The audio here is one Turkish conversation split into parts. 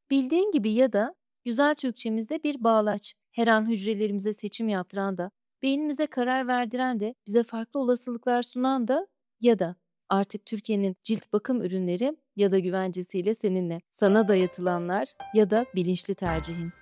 Bildiğin gibi ya da güzel Türkçemizde bir bağlaç. Her an hücrelerimize seçim yaptıran da, beynimize karar verdiren de, bize farklı olasılıklar sunan da ya da artık Türkiye'nin cilt bakım ürünleri ya da güvencesiyle seninle. Sana dayatılanlar ya da bilinçli tercihin.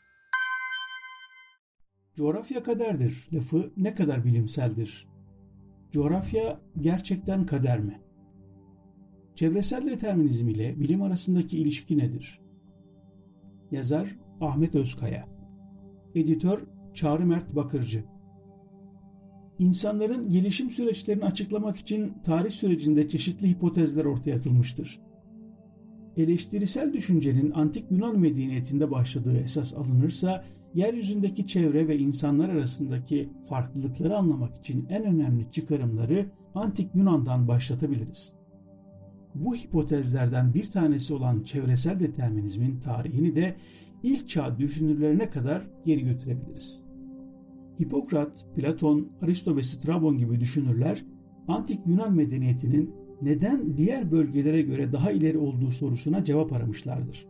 Coğrafya kaderdir lafı ne kadar bilimseldir? Coğrafya gerçekten kader mi? Çevresel determinizm ile bilim arasındaki ilişki nedir? Yazar Ahmet Özkaya. Editör Çağrı Mert Bakırcı. İnsanların gelişim süreçlerini açıklamak için tarih sürecinde çeşitli hipotezler ortaya atılmıştır. Eleştirisel düşüncenin antik Yunan medeniyetinde başladığı esas alınırsa, yeryüzündeki çevre ve insanlar arasındaki farklılıkları anlamak için en önemli çıkarımları antik Yunan'dan başlatabiliriz. Bu hipotezlerden bir tanesi olan çevresel determinizmin tarihini de ilk çağ düşünürlerine kadar geri götürebiliriz. Hipokrat, Platon, Aristo ve Strabon gibi düşünürler, antik Yunan medeniyetinin neden diğer bölgelere göre daha ileri olduğu sorusuna cevap aramışlardır.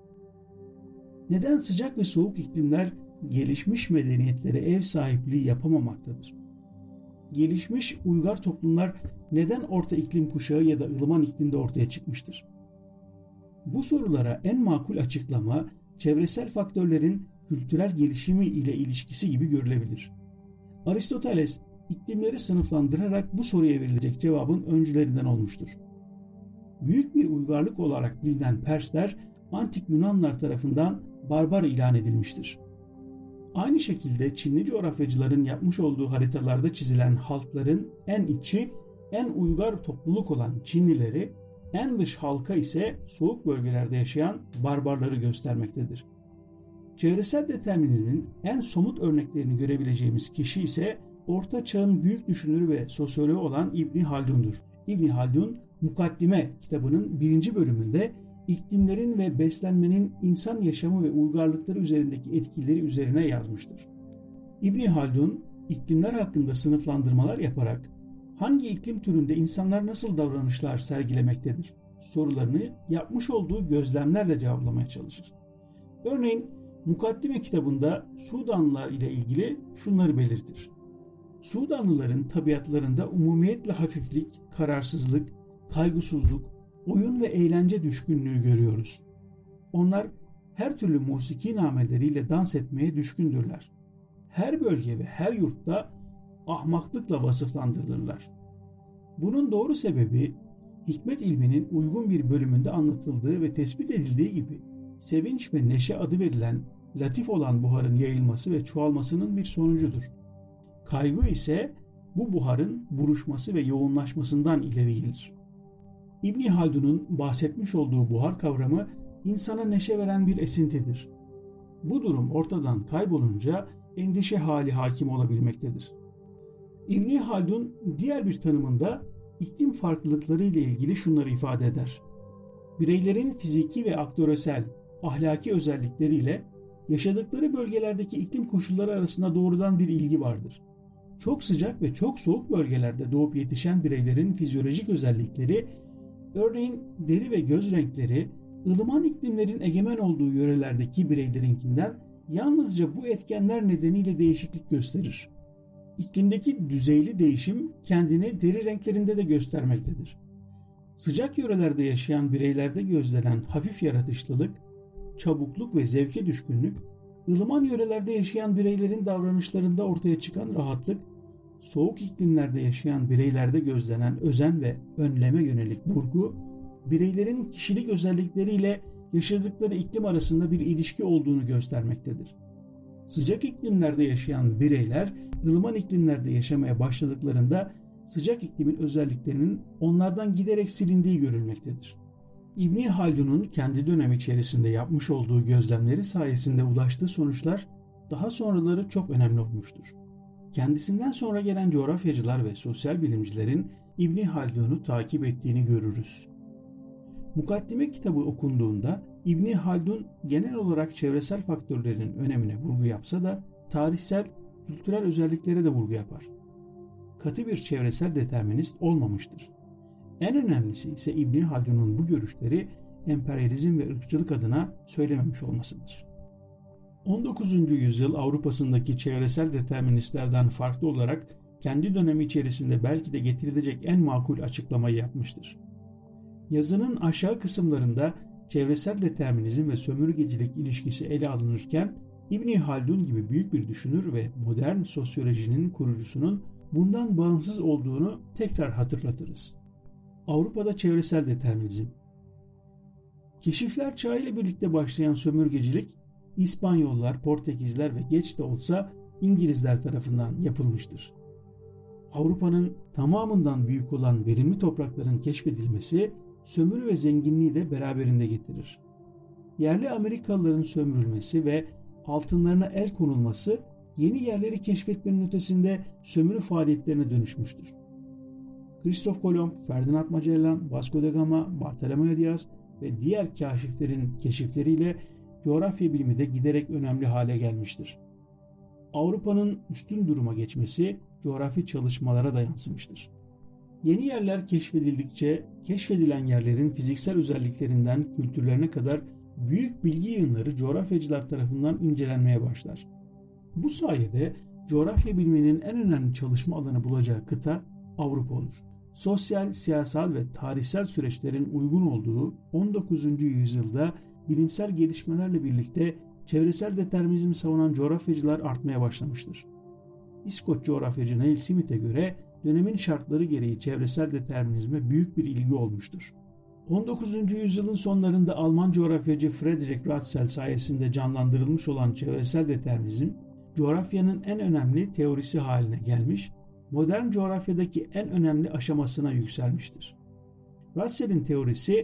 Neden sıcak ve soğuk iklimler gelişmiş medeniyetlere ev sahipliği yapamamaktadır? Gelişmiş uygar toplumlar neden orta iklim kuşağı ya da ılıman iklimde ortaya çıkmıştır? Bu sorulara en makul açıklama, çevresel faktörlerin kültürel gelişimi ile ilişkisi gibi görülebilir. Aristoteles, iklimleri sınıflandırarak bu soruya verilecek cevabın öncülerinden olmuştur. Büyük bir uygarlık olarak bilinen Persler, antik Yunanlar tarafından barbar ilan edilmiştir. Aynı şekilde Çinli coğrafyacıların yapmış olduğu haritalarda çizilen halkların en içi, en uygar topluluk olan Çinlileri, en dış halka ise soğuk bölgelerde yaşayan barbarları göstermektedir. Çevresel determinizmin en somut örneklerini görebileceğimiz kişi ise Orta Çağ'ın büyük düşünürü ve sosyoloğu olan İbni Haldun'dur. İbni Haldun, Mukaddime kitabının 1. bölümünde iklimlerin ve beslenmenin insan yaşamı ve uygarlıkları üzerindeki etkileri üzerine yazmıştır. İbni Haldun, iklimler hakkında sınıflandırmalar yaparak hangi iklim türünde insanlar nasıl davranışlar sergilemektedir sorularını yapmış olduğu gözlemlerle cevaplamaya çalışır. Örneğin Mukaddime kitabında Sudanlılar ile ilgili şunları belirtir. Sudanlıların tabiatlarında umumiyetle hafiflik, kararsızlık, kaygısızlık, oyun ve eğlence düşkünlüğü görüyoruz. Onlar her türlü musiki nameleriyle dans etmeye düşkündürler. Her bölge ve her yurtta ahmaklıkla vasıflandırılırlar. Bunun doğru sebebi hikmet ilminin uygun bir bölümünde anlatıldığı ve tespit edildiği gibi sevinç ve neşe adı verilen latif olan buharın yayılması ve çoğalmasının bir sonucudur. Kaygı ise bu buharın buruşması ve yoğunlaşmasından ileri gelir. İbni Haldun'un bahsetmiş olduğu buhar kavramı insana neşe veren bir esintidir. Bu durum ortadan kaybolunca endişe hali hakim olabilmektedir. İbni Haldun diğer bir tanımında iklim farklılıkları ile ilgili şunları ifade eder. Bireylerin fiziki ve aktöresel, ahlaki özellikleriyle yaşadıkları bölgelerdeki iklim koşulları arasında doğrudan bir ilgi vardır. Çok sıcak ve çok soğuk bölgelerde doğup yetişen bireylerin fizyolojik özellikleri, örneğin deri ve göz renkleri, ılıman iklimlerin egemen olduğu yörelerdeki bireylerinkinden yalnızca bu etkenler nedeniyle değişiklik gösterir. İklimdeki düzeyli değişim kendini deri renklerinde de göstermektedir. Sıcak yörelerde yaşayan bireylerde gözlenen hafif yaratışlılık, çabukluk ve zevke düşkünlük, ılıman yörelerde yaşayan bireylerin davranışlarında ortaya çıkan rahatlık, soğuk iklimlerde yaşayan bireylerde gözlenen özen ve önleme yönelik vurgu, bireylerin kişilik özellikleriyle yaşadıkları iklim arasında bir ilişki olduğunu göstermektedir. Sıcak iklimlerde yaşayan bireyler, ılıman iklimlerde yaşamaya başladıklarında sıcak iklimin özelliklerinin onlardan giderek silindiği görülmektedir. İbni Haldun'un kendi dönemi içerisinde yapmış olduğu gözlemleri sayesinde ulaştığı sonuçlar daha sonraları çok önemli olmuştur. Kendisinden sonra gelen coğrafyacılar ve sosyal bilimcilerin İbni Haldun'u takip ettiğini görürüz. Mukaddime kitabı okunduğunda İbni Haldun genel olarak çevresel faktörlerin önemine vurgu yapsa da tarihsel, kültürel özelliklere de vurgu yapar. Katı bir çevresel determinist olmamıştır. En önemlisi ise İbni Haldun'un bu görüşleri emperyalizm ve ırkçılık adına söylememiş olmasıdır. 19. yüzyıl Avrupa'sındaki çevresel deterministlerden farklı olarak kendi dönemi içerisinde belki de getirilecek en makul açıklamayı yapmıştır. Yazının aşağı kısımlarında çevresel determinizm ve sömürgecilik ilişkisi ele alınırken İbn Haldun gibi büyük bir düşünür ve modern sosyolojinin kurucusunun bundan bağımsız olduğunu tekrar hatırlatırız. Avrupa'da çevresel determinizm. Keşifler çağı ile birlikte başlayan sömürgecilik İspanyollar, Portekizler ve geç de olsa İngilizler tarafından yapılmıştır. Avrupa'nın tamamından büyük olan verimli toprakların keşfedilmesi sömürü ve zenginliği de beraberinde getirir. Yerli Amerikalıların sömürülmesi ve altınlarına el konulması yeni yerleri keşfetmenin ötesinde sömürü faaliyetlerine dönüşmüştür. Christoph Kolomb, Ferdinand Magellan, Vasco da Gama, Bartolomé Diaz ve diğer kaşiflerin keşifleriyle coğrafya bilimi de giderek önemli hale gelmiştir. Avrupa'nın üstün duruma geçmesi coğrafi çalışmalara da yansımıştır. Yeni yerler keşfedildikçe keşfedilen yerlerin fiziksel özelliklerinden kültürlerine kadar büyük bilgi yığınları coğrafyacılar tarafından incelenmeye başlar. Bu sayede coğrafya biliminin en önemli çalışma alanı bulacağı kıta Avrupa olur. Sosyal, siyasal ve tarihsel süreçlerin uygun olduğu 19. yüzyılda bilimsel gelişmelerle birlikte çevresel determinizmi savunan coğrafyacılar artmaya başlamıştır. İskoç coğrafyacı Neil Smith'e göre dönemin şartları gereği çevresel determinizme büyük bir ilgi olmuştur. 19. yüzyılın sonlarında Alman coğrafyacı Friedrich Ratzel sayesinde canlandırılmış olan çevresel determinizm, coğrafyanın en önemli teorisi haline gelmiş, modern coğrafyadaki en önemli aşamasına yükselmiştir. Ratzel'in teorisi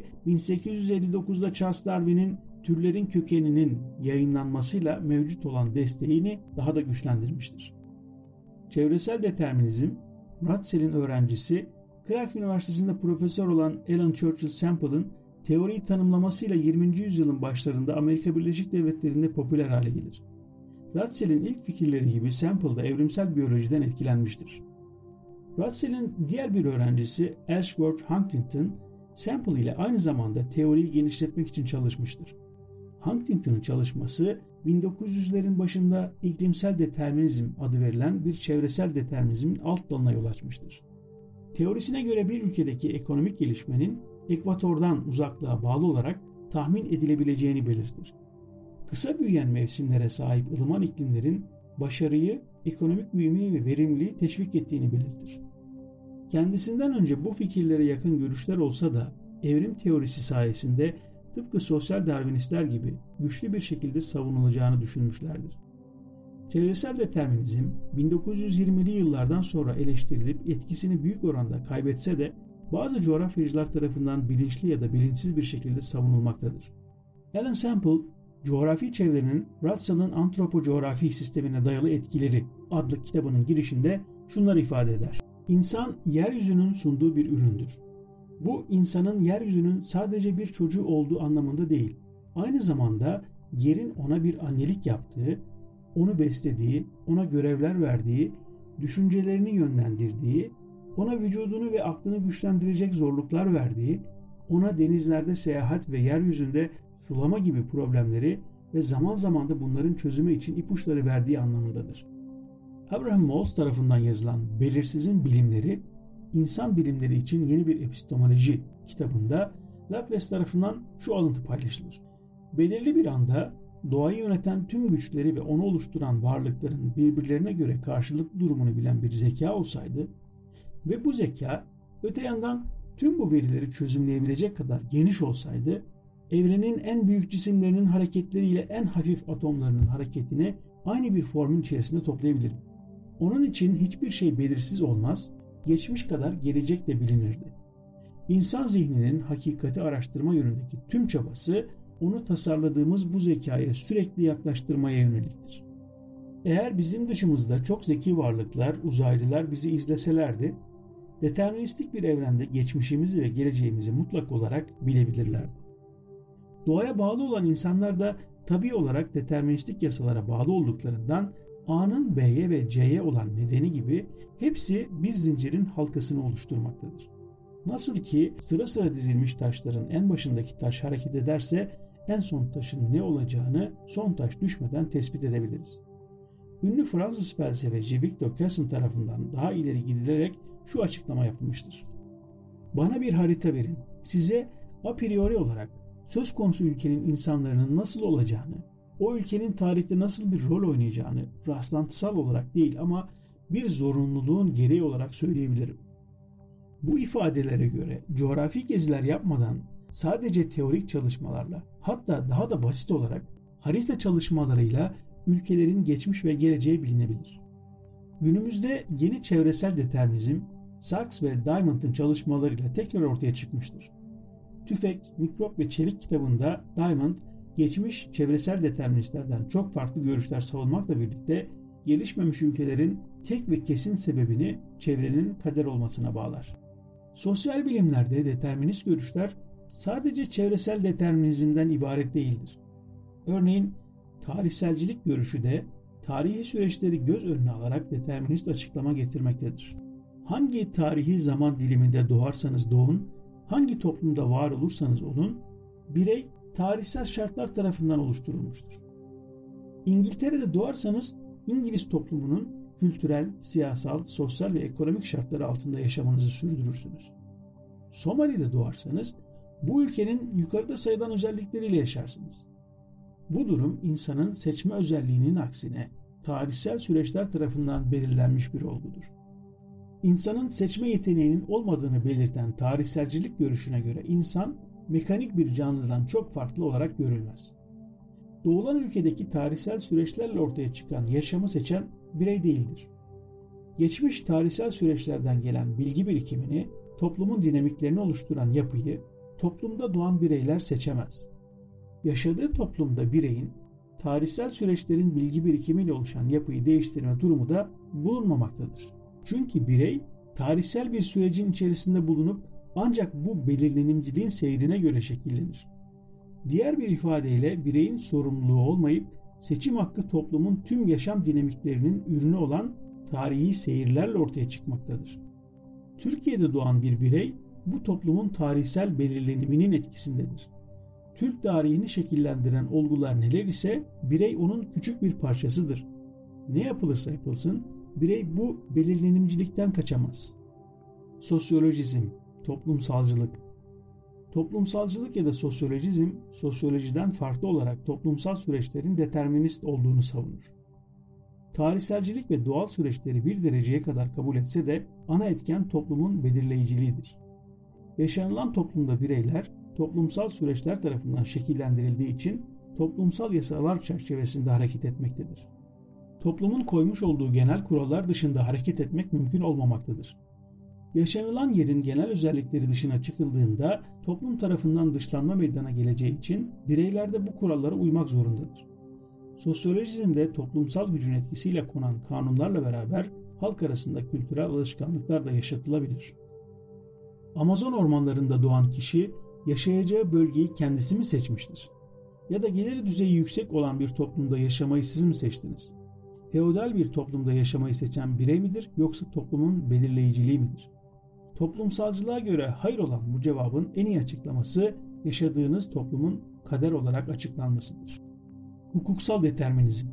1859'da Charles Darwin'in Türlerin Kökeni'nin yayınlanmasıyla mevcut olan desteğini daha da güçlendirmiştir. Çevresel determinizm, Ratzel'in öğrencisi, Clark Üniversitesi'nde profesör olan Alan Churchill Sample'ın teoriyi tanımlamasıyla 20. yüzyılın başlarında Amerika Birleşik Devletleri'nde popüler hale gelir. Ratzel'in ilk fikirleri gibi Sample da evrimsel biyolojiden etkilenmiştir. Ratzel'in diğer bir öğrencisi Ellsworth Huntington, Sample ile aynı zamanda teoriyi genişletmek için çalışmıştır. Huntington'ın çalışması 1900'lerin başında iklimsel determinizm adı verilen bir çevresel determinizmin alt dalına yol açmıştır. Teorisine göre bir ülkedeki ekonomik gelişmenin ekvatordan uzaklığa bağlı olarak tahmin edilebileceğini belirtir. Kısa büyüyen mevsimlere sahip ılıman iklimlerin başarıyı, ekonomik büyümeyi ve verimliliği teşvik ettiğini belirtir. Kendisinden önce bu fikirlere yakın görüşler olsa da evrim teorisi sayesinde tıpkı sosyal darwinistler gibi güçlü bir şekilde savunulacağını düşünmüşlerdir. Çevresel determinizm 1920'li yıllardan sonra eleştirilip etkisini büyük oranda kaybetse de bazı coğrafyacılar tarafından bilinçli ya da bilinçsiz bir şekilde savunulmaktadır. Alan Sample, Coğrafi Çevrenin Ratzel'ın Antropocoğrafi Sistemine Dayalı Etkileri adlı kitabının girişinde şunları ifade eder. İnsan, yeryüzünün sunduğu bir üründür. Bu, insanın yeryüzünün sadece bir çocuğu olduğu anlamında değil, aynı zamanda yerin ona bir annelik yaptığı, onu beslediği, ona görevler verdiği, düşüncelerini yönlendirdiği, ona vücudunu ve aklını güçlendirecek zorluklar verdiği, ona denizlerde seyahat ve yeryüzünde sulama gibi problemleri ve zaman zaman da bunların çözümü için ipuçları verdiği anlamındadır. Abraham Maltz tarafından yazılan Belirsizin Bilimleri, İnsan Bilimleri için Yeni bir Epistemoloji kitabında Laplace tarafından şu alıntı paylaşılır. Belirli bir anda doğayı yöneten tüm güçleri ve onu oluşturan varlıkların birbirlerine göre karşılıklı durumunu bilen bir zeka olsaydı ve bu zeka öte yandan tüm bu verileri çözümleyebilecek kadar geniş olsaydı, evrenin en büyük cisimlerinin hareketleriyle en hafif atomlarının hareketini aynı bir formün içerisinde toplayabilirim. Onun için hiçbir şey belirsiz olmaz, geçmiş kadar gelecek de bilinirdi. İnsan zihninin hakikati araştırma yönündeki tüm çabası, onu tasarladığımız bu zekaya sürekli yaklaştırmaya yöneliktir. Eğer bizim dışımızda çok zeki varlıklar, uzaylılar bizi izleselerdi, deterministik bir evrende geçmişimizi ve geleceğimizi mutlak olarak bilebilirlerdi. Doğaya bağlı olan insanlar da tabii olarak deterministik yasalara bağlı olduklarından A'nın B'ye ve C'ye olan nedeni gibi hepsi bir zincirin halkasını oluşturmaktadır. Nasıl ki sıra sıra dizilmiş taşların en başındaki taş hareket ederse en son taşın ne olacağını son taş düşmeden tespit edebiliriz. Ünlü Fransız felsefeci Victor Cassin tarafından daha ileri gidilerek şu açıklama yapılmıştır. Bana bir harita verin. Size a priori olarak söz konusu ülkenin insanların nasıl olacağını, o ülkenin tarihte nasıl bir rol oynayacağını rastlantısal olarak değil ama bir zorunluluğun gereği olarak söyleyebilirim. Bu ifadelere göre coğrafi geziler yapmadan sadece teorik çalışmalarla, hatta daha da basit olarak harita çalışmalarıyla ülkelerin geçmiş ve geleceği bilinebilir. Günümüzde yeni çevresel determinizm, Sachs ve Diamond'ın çalışmalarıyla tekrar ortaya çıkmıştır. Tüfek, Mikrop ve Çelik kitabında Diamond, geçmiş çevresel deterministlerden çok farklı görüşler savunmakla birlikte gelişmemiş ülkelerin tek ve kesin sebebini çevrenin kader olmasına bağlar. Sosyal bilimlerde determinist görüşler sadece çevresel determinizmden ibaret değildir. Örneğin tarihselcilik görüşü de tarihi süreçleri göz önüne alarak determinist açıklama getirmektedir. Hangi tarihi zaman diliminde doğarsanız doğun, hangi toplumda var olursanız olun, birey tarihsel şartlar tarafından oluşturulmuştur. İngiltere'de doğarsanız İngiliz toplumunun kültürel, siyasal, sosyal ve ekonomik şartları altında yaşamanızı sürdürürsünüz. Somali'de doğarsanız bu ülkenin yukarıda sayılan özellikleriyle yaşarsınız. Bu durum insanın seçme özelliğinin aksine tarihsel süreçler tarafından belirlenmiş bir olgudur. İnsanın seçme yeteneğinin olmadığını belirten tarihselcilik görüşüne göre insan mekanik bir canlıdan çok farklı olarak görülmez. Doğulan ülkedeki tarihsel süreçlerle ortaya çıkan yaşamı seçen birey değildir. Geçmiş tarihsel süreçlerden gelen bilgi birikimini, toplumun dinamiklerini oluşturan yapıyı toplumda doğan bireyler seçemez. Yaşadığı toplumda bireyin tarihsel süreçlerin bilgi birikimiyle oluşan yapıyı değiştirme durumu da bulunmamaktadır. Çünkü birey tarihsel bir sürecin içerisinde bulunup ancak bu belirlenimciliğin seyrine göre şekillenir. Diğer bir ifadeyle bireyin sorumluluğu olmayıp seçim hakkı toplumun tüm yaşam dinamiklerinin ürünü olan tarihi seyirlerle ortaya çıkmaktadır. Türkiye'de doğan bir birey bu toplumun tarihsel belirleniminin etkisindedir. Türk tarihini şekillendiren olgular neler ise birey onun küçük bir parçasıdır. Ne yapılırsa yapılsın birey bu belirlenimcilikten kaçamaz. Sosyolojizm, toplumsalcılık. Toplumsalcılık ya da sosyolojizm, sosyolojiden farklı olarak toplumsal süreçlerin determinist olduğunu savunur. Tarihselcilik ve doğal süreçleri bir dereceye kadar kabul etse de ana etken toplumun belirleyiciliğidir. Yaşanılan toplumda bireyler toplumsal süreçler tarafından şekillendirildiği için toplumsal yasalar çerçevesinde hareket etmektedir. Toplumun koymuş olduğu genel kurallar dışında hareket etmek mümkün olmamaktadır. Yaşanılan yerin genel özellikleri dışına çıkıldığında toplum tarafından dışlanma meydana geleceği için bireyler de bu kurallara uymak zorundadır. Sosyolojizmde toplumsal gücün etkisiyle konan kanunlarla beraber halk arasında kültürel alışkanlıklar da yaşatılabilir. Amazon ormanlarında doğan kişi yaşayacağı bölgeyi kendisi mi seçmiştir? Ya da gelir düzeyi yüksek olan bir toplumda yaşamayı siz mi seçtiniz? Feodal bir toplumda yaşamayı seçen birey midir yoksa toplumun belirleyiciliği midir? Toplumsalcılığa göre hayır olan bu cevabın en iyi açıklaması yaşadığınız toplumun kader olarak açıklanmasıdır. Hukuksal determinizm.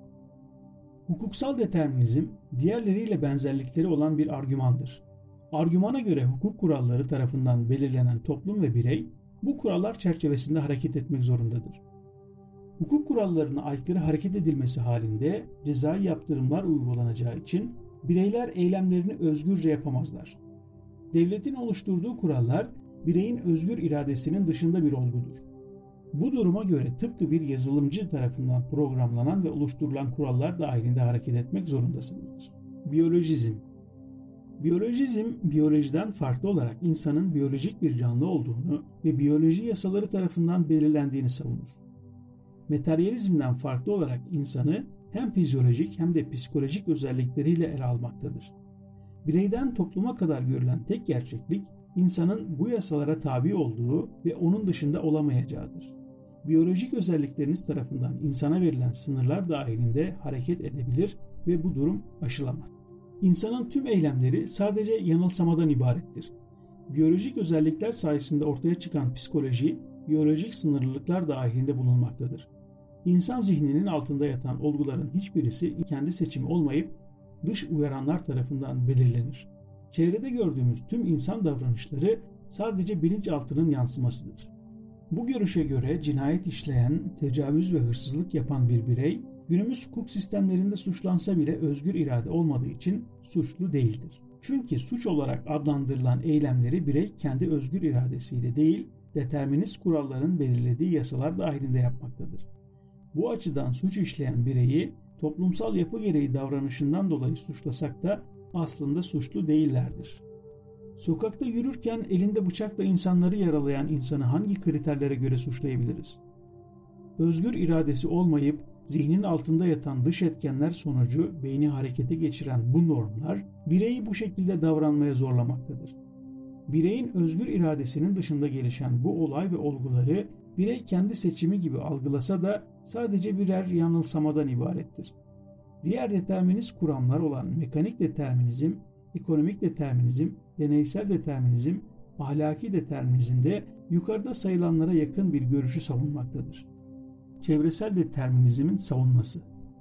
Hukuksal determinizm diğerleriyle benzerlikleri olan bir argümandır. Argümana göre hukuk kuralları tarafından belirlenen toplum ve birey bu kurallar çerçevesinde hareket etmek zorundadır. Hukuk kurallarına aykırı hareket edilmesi halinde cezai yaptırımlar uygulanacağı için bireyler eylemlerini özgürce yapamazlar. Devletin oluşturduğu kurallar bireyin özgür iradesinin dışında bir olgudur. Bu duruma göre tıpkı bir yazılımcı tarafından programlanan ve oluşturulan kurallar dahilinde hareket etmek zorundasınızdır. Biyolojizm. Biyolojizm, biyolojiden farklı olarak insanın biyolojik bir canlı olduğunu ve biyoloji yasaları tarafından belirlendiğini savunur. Materyalizmden farklı olarak insanı hem fizyolojik hem de psikolojik özellikleriyle ele almaktadır. Bireyden topluma kadar görülen tek gerçeklik, insanın bu yasalara tabi olduğu ve onun dışında olamayacağıdır. Biyolojik özellikleriniz tarafından insana verilen sınırlar dahilinde hareket edebilir ve bu durum aşılamaz. İnsanın tüm eylemleri sadece yanılsamadan ibarettir. Biyolojik özellikler sayesinde ortaya çıkan psikoloji, biyolojik sınırlılıklar dahilinde bulunmaktadır. İnsan zihninin altında yatan olguların hiçbirisi kendi seçimi olmayıp dış uyaranlar tarafından belirlenir. Çevrede gördüğümüz tüm insan davranışları sadece bilinçaltının yansımasıdır. Bu görüşe göre cinayet işleyen, tecavüz ve hırsızlık yapan bir birey, günümüz hukuk sistemlerinde suçlansa bile özgür irade olmadığı için suçlu değildir. Çünkü suç olarak adlandırılan eylemleri birey kendi özgür iradesiyle değil, determinist kuralların belirlediği yasalar dahilinde yapmaktadır. Bu açıdan suç işleyen bireyi toplumsal yapı gereği davranışından dolayı suçlasak da aslında suçlu değillerdir. Sokakta yürürken elinde bıçakla insanları yaralayan insanı hangi kriterlere göre suçlayabiliriz? Özgür iradesi olmayıp zihnin altında yatan dış etkenler sonucu beyni harekete geçiren bu normlar bireyi bu şekilde davranmaya zorlamaktadır. Bireyin özgür iradesinin dışında gelişen bu olay ve olguları birey kendi seçimi gibi algılasa da sadece birer yanılsamadan ibarettir. Diğer determinist kuramlar olan mekanik determinizm, ekonomik determinizm, deneysel determinizm, ahlaki determinizm de yukarıda sayılanlara yakın bir görüşü savunmaktadır. Çevresel determinizmin savunması.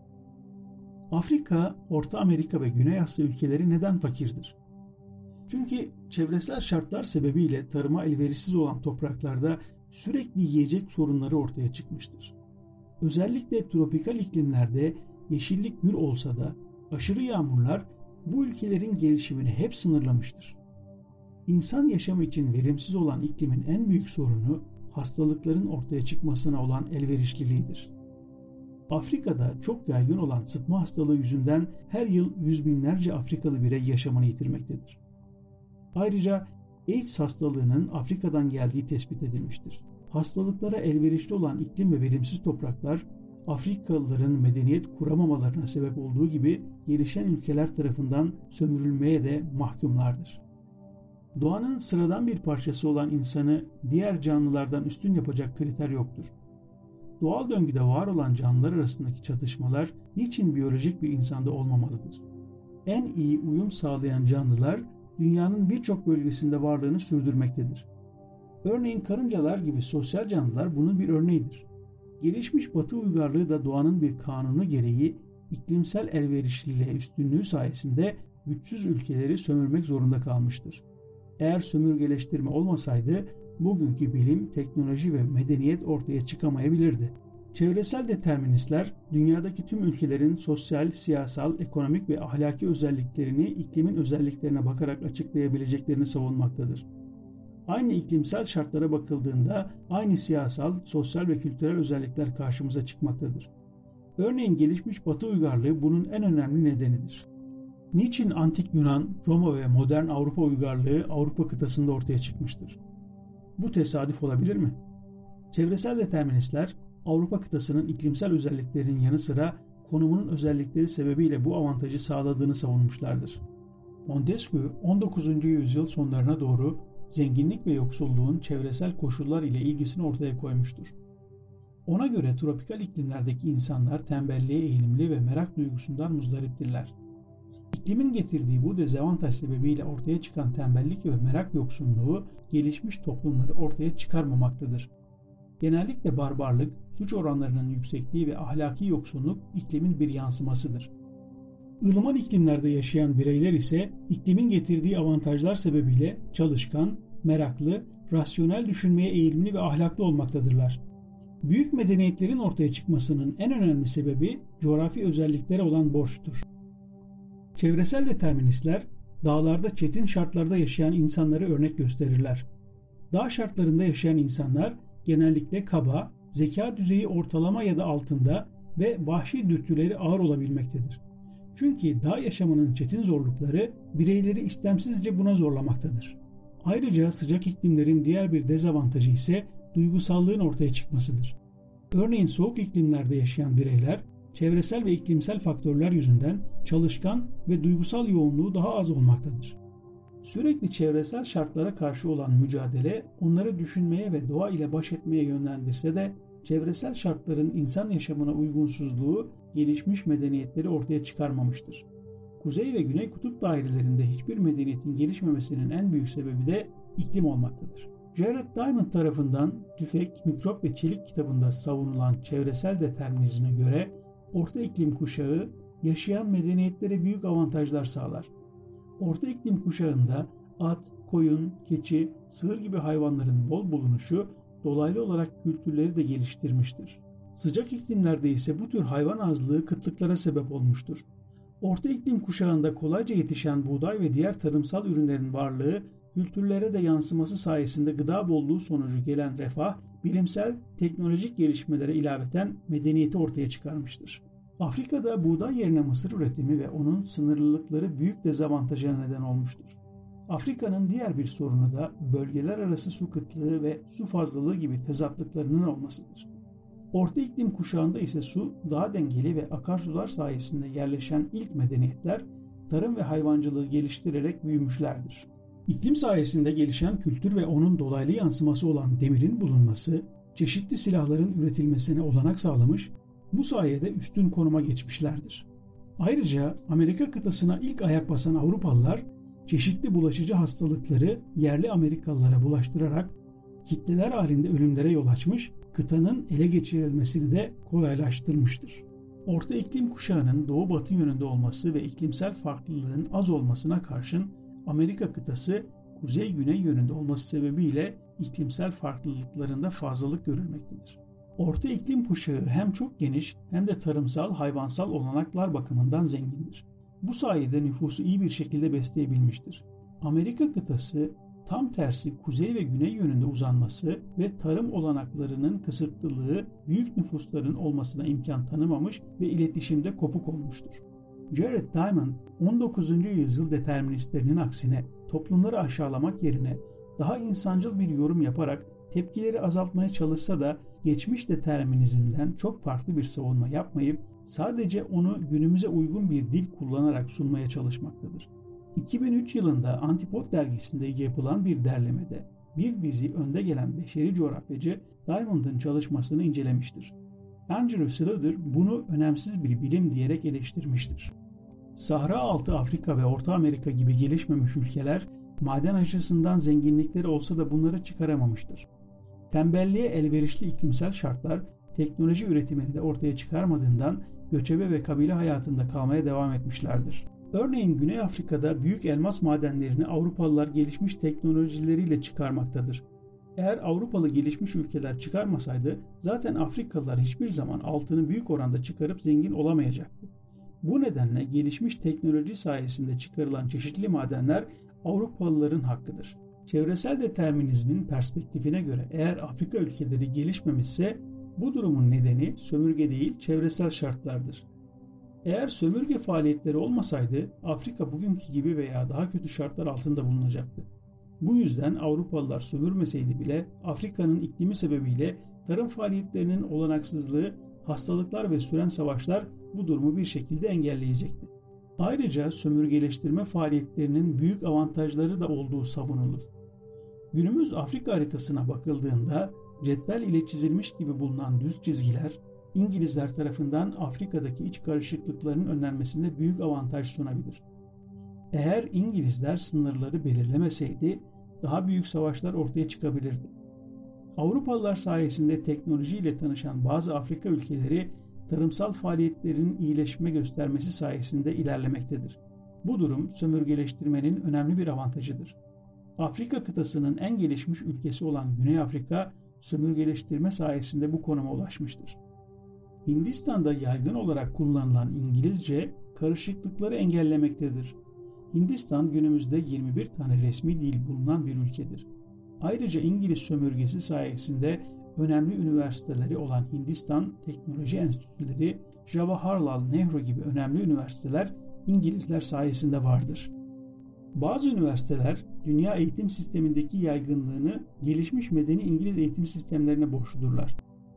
Afrika, Orta Amerika ve Güney Asya ülkeleri neden fakirdir? Çünkü çevresel şartlar sebebiyle tarıma elverişsiz olan topraklarda sürekli yiyecek sorunları ortaya çıkmıştır. Özellikle tropikal iklimlerde yeşillik gür olsa da aşırı yağmurlar bu ülkelerin gelişimini hep sınırlamıştır. İnsan yaşamı için verimsiz olan iklimin en büyük sorunu hastalıkların ortaya çıkmasına olan elverişliliğidir. Afrika'da çok yaygın olan sıtma hastalığı yüzünden her yıl yüz binlerce Afrikalı birey yaşamını yitirmektedir. Ayrıca AIDS hastalığının Afrika'dan geldiği tespit edilmiştir. Hastalıklara elverişli olan iklim ve verimsiz topraklar Afrikalıların medeniyet kuramamalarına sebep olduğu gibi gelişen ülkeler tarafından sömürülmeye de mahkumlardır. Doğanın sıradan bir parçası olan insanı diğer canlılardan üstün yapacak kriter yoktur. Doğal döngüde var olan canlılar arasındaki çatışmalar niçin biyolojik bir insanda olmamalıdır? En iyi uyum sağlayan canlılar dünyanın birçok bölgesinde varlığını sürdürmektedir. Örneğin karıncalar gibi sosyal canlılar bunun bir örneğidir. Gelişmiş Batı uygarlığı da doğanın bir kanunu gereği iklimsel elverişliliğe üstünlüğü sayesinde güçsüz ülkeleri sömürmek zorunda kalmıştır. Eğer sömürgeleştirme olmasaydı bugünkü bilim, teknoloji ve medeniyet ortaya çıkamayabilirdi. Çevresel deterministler dünyadaki tüm ülkelerin sosyal, siyasal, ekonomik ve ahlaki özelliklerini iklimin özelliklerine bakarak açıklayabileceklerini savunmaktadır. Aynı iklimsel şartlara bakıldığında aynı siyasal, sosyal ve kültürel özellikler karşımıza çıkmaktadır. Örneğin gelişmiş Batı uygarlığı bunun en önemli nedenidir. Niçin antik Yunan, Roma ve modern Avrupa uygarlığı Avrupa kıtasında ortaya çıkmıştır? Bu tesadüf olabilir mi? Çevresel deterministler Avrupa kıtasının iklimsel özelliklerinin yanı sıra konumunun özellikleri sebebiyle bu avantajı sağladığını savunmuşlardır. Montesquieu 19. yüzyıl sonlarına doğru zenginlik ve yoksulluğun çevresel koşullar ile ilgisini ortaya koymuştur. Ona göre tropikal iklimlerdeki insanlar tembelliğe eğilimli ve merak duygusundan muzdariptirler. İklimin getirdiği bu dezavantaj sebebiyle ortaya çıkan tembellik ve merak yoksunluğu gelişmiş toplumları ortaya çıkarmamaktadır. Genellikle barbarlık, suç oranlarının yüksekliği ve ahlaki yoksunluk iklimin bir yansımasıdır. Ilıman iklimlerde yaşayan bireyler ise iklimin getirdiği avantajlar sebebiyle çalışkan, meraklı, rasyonel düşünmeye eğilimli ve ahlaklı olmaktadırlar. Büyük medeniyetlerin ortaya çıkmasının en önemli sebebi coğrafi özelliklere olan borçtur. Çevresel deterministler dağlarda çetin şartlarda yaşayan insanları örnek gösterirler. Dağ şartlarında yaşayan insanlar genellikle kaba, zeka düzeyi ortalama ya da altında ve vahşi dürtüleri ağır olabilmektedir. Çünkü dağ yaşamının çetin zorlukları bireyleri istemsizce buna zorlamaktadır. Ayrıca sıcak iklimlerin diğer bir dezavantajı ise duygusallığın ortaya çıkmasıdır. Örneğin soğuk iklimlerde yaşayan bireyler çevresel ve iklimsel faktörler yüzünden çalışkan ve duygusal yoğunluğu daha az olmaktadır. Sürekli çevresel şartlara karşı olan mücadele onları düşünmeye ve doğa ile baş etmeye yönlendirse de çevresel şartların insan yaşamına uygunsuzluğu gelişmiş medeniyetleri ortaya çıkarmamıştır. Kuzey ve Güney kutup dairelerinde hiçbir medeniyetin gelişmemesinin en büyük sebebi de iklim olmaktadır. Jared Diamond tarafından Tüfek, Mikrop ve Çelik kitabında savunulan çevresel determinizme göre orta iklim kuşağı yaşayan medeniyetlere büyük avantajlar sağlar. Orta iklim kuşağında at, koyun, keçi, sığır gibi hayvanların bol bulunuşu dolaylı olarak kültürleri de geliştirmiştir. Sıcak iklimlerde ise bu tür hayvan azlığı kıtlıklara sebep olmuştur. Orta iklim kuşağında kolayca yetişen buğday ve diğer tarımsal ürünlerin varlığı, kültürlere de yansıması sayesinde gıda bolluğu sonucu gelen refah, bilimsel, teknolojik gelişmelere ilaveten medeniyeti ortaya çıkarmıştır. Afrika'da buğday yerine mısır üretimi ve onun sınırlılıkları büyük dezavantaja neden olmuştur. Afrika'nın diğer bir sorunu da bölgeler arası su kıtlığı ve su fazlalığı gibi tezatlıklarının olmasıdır. Orta iklim kuşağında ise su daha dengeli ve akarsular sayesinde yerleşen ilk medeniyetler tarım ve hayvancılığı geliştirerek büyümüşlerdir. İklim sayesinde gelişen kültür ve onun dolaylı yansıması olan demirin bulunması, çeşitli silahların üretilmesine olanak sağlamış, bu sayede üstün konuma geçmişlerdir. Ayrıca Amerika kıtasına ilk ayak basan Avrupalılar, çeşitli bulaşıcı hastalıkları yerli Amerikalılara bulaştırarak kitleler halinde ölümlere yol açmış, kıtanın ele geçirilmesini de kolaylaştırmıştır. Orta iklim kuşağının doğu-batı yönünde olması ve iklimsel farklılığın az olmasına karşın Amerika kıtası kuzey-güney yönünde olması sebebiyle iklimsel farklılıklarında fazlalık görülmektedir. Orta iklim kuşağı hem çok geniş hem de tarımsal, hayvansal olanaklar bakımından zengindir. Bu sayede nüfusu iyi bir şekilde besleyebilmiştir. Amerika kıtası tam tersi kuzey ve güney yönünde uzanması ve tarım olanaklarının kısıtlılığı büyük nüfusların olmasına imkan tanımamış ve iletişimde kopuk olmuştur. Jared Diamond, 19. yüzyıl deterministlerinin aksine toplumları aşağılamak yerine daha insancıl bir yorum yaparak tepkileri azaltmaya çalışsa da geçmiş determinizmden çok farklı bir savunma yapmayıp sadece onu günümüze uygun bir dil kullanarak sunmaya çalışmaktadır. 2003 yılında Antipod dergisinde yapılan bir derlemede bir dizi önde gelen beşeri coğrafyacı Diamond'ın çalışmasını incelemiştir. Andrew Schroeder bunu önemsiz bir bilim diyerek eleştirmiştir. Sahra altı Afrika ve Orta Amerika gibi gelişmemiş ülkeler maden açısından zenginlikleri olsa da bunları çıkaramamıştır. Tembelliğe elverişli iklimsel şartlar teknoloji üretimini de ortaya çıkarmadığından göçebe ve kabile hayatında kalmaya devam etmişlerdir. Örneğin Güney Afrika'da büyük elmas madenlerini Avrupalılar gelişmiş teknolojileriyle çıkarmaktadır. Eğer Avrupalı gelişmiş ülkeler çıkarmasaydı zaten Afrikalılar hiçbir zaman altını büyük oranda çıkarıp zengin olamayacaktı. Bu nedenle gelişmiş teknoloji sayesinde çıkarılan çeşitli madenler Avrupalıların hakkıdır. Çevresel determinizmin perspektifine göre eğer Afrika ülkeleri gelişmemişse bu durumun nedeni sömürge değil çevresel şartlardır. Eğer sömürge faaliyetleri olmasaydı Afrika bugünkü gibi veya daha kötü şartlar altında bulunacaktı. Bu yüzden Avrupalılar sömürmeseydi bile Afrika'nın iklimi sebebiyle tarım faaliyetlerinin olanaksızlığı, hastalıklar ve süren savaşlar bu durumu bir şekilde engelleyecekti. Ayrıca sömürgeleştirme faaliyetlerinin büyük avantajları da olduğu savunulur. Günümüz Afrika haritasına bakıldığında cetvel ile çizilmiş gibi bulunan düz çizgiler İngilizler tarafından Afrika'daki iç karışıklıkların önlenmesinde büyük avantaj sunabilir. Eğer İngilizler sınırları belirlemeseydi daha büyük savaşlar ortaya çıkabilirdi. Avrupalılar sayesinde teknolojiyle tanışan bazı Afrika ülkeleri tarımsal faaliyetlerin iyileşme göstermesi sayesinde ilerlemektedir. Bu durum sömürgeleştirmenin önemli bir avantajıdır. Afrika kıtasının en gelişmiş ülkesi olan Güney Afrika sömürgeleştirme sayesinde bu konuma ulaşmıştır. Hindistan'da yaygın olarak kullanılan İngilizce karışıklıkları engellemektedir. Hindistan günümüzde 21 tane resmi dil bulunan bir ülkedir. Ayrıca İngiliz sömürgesi sayesinde önemli üniversiteleri olan Hindistan Teknoloji Enstitüleri, Jawaharlal Nehru gibi önemli üniversiteler İngilizler sayesinde vardır. Bazı üniversiteler dünya eğitim sistemindeki yaygınlığını gelişmiş medeni İngiliz eğitim sistemlerine borçludurlar.